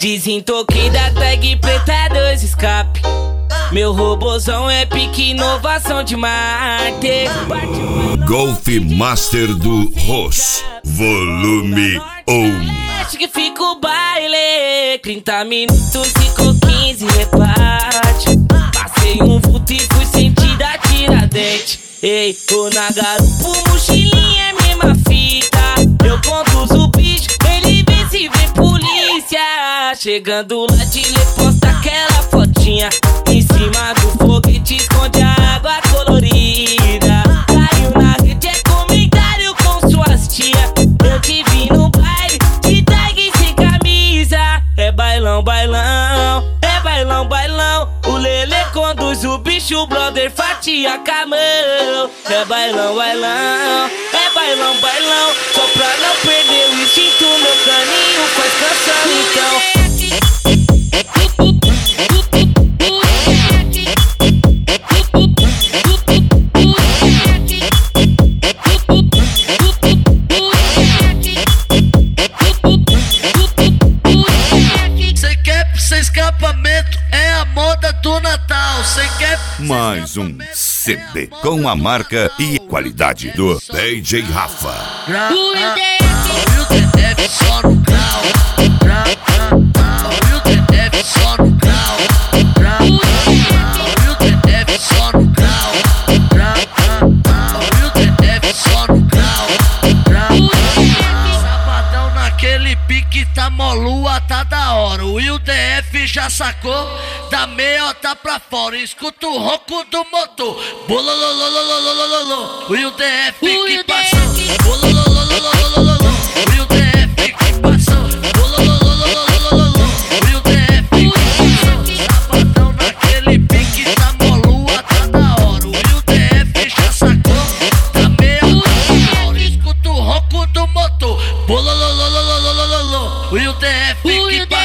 Desentoquei da tag preta 2 escape. Meu robozão é pique inovação de Marte. Golf Master do Ross, volume 1. Acho que fica o baile, 30 minutos, ficou 15 rebate. Passei um vulto e fui sentir da Tiradentes. Ei, tô na garupa, mochilinha é mesma fita. Eu conduzo o bicho, ele vê se vem polícia. Chegando lá de lê, posta aquela fotinha. Em cima do foguete esconde a água colorida. Caiu na rede, é comentário com suas tia. Eu te vi no baile, de tag sem camisa. É bailão, bailão, é bailão, bailão. O Lelê conduz o bicho, o brother fatia com a mão. É bailão, bailão, é bailão, bailão. Só pra não perder o instinto, meu caninho faz canção então. Escapamento é a moda do Natal. Cê quer Mais um CD com a marca e qualidade do DJ Rafa. O UDF só no grau. O UDF só no grau. O UDF só no grau. O UDF só no grau. Sabadão naquele pique tá molua, tá da hora. O UDF já sacou da meiota pra fora. Escuta o ronco do motor. Bololololololololololol. O UDF que passou. Bololololololololol. O UDF que passou. Bolololololololol. O UDF que passou. Sabadão naquele pique tá molua, tá da hora. O UDF já sacou da meiota pra fora. Escuta o ronco do motor. Bololololololololol. O UDF que passou.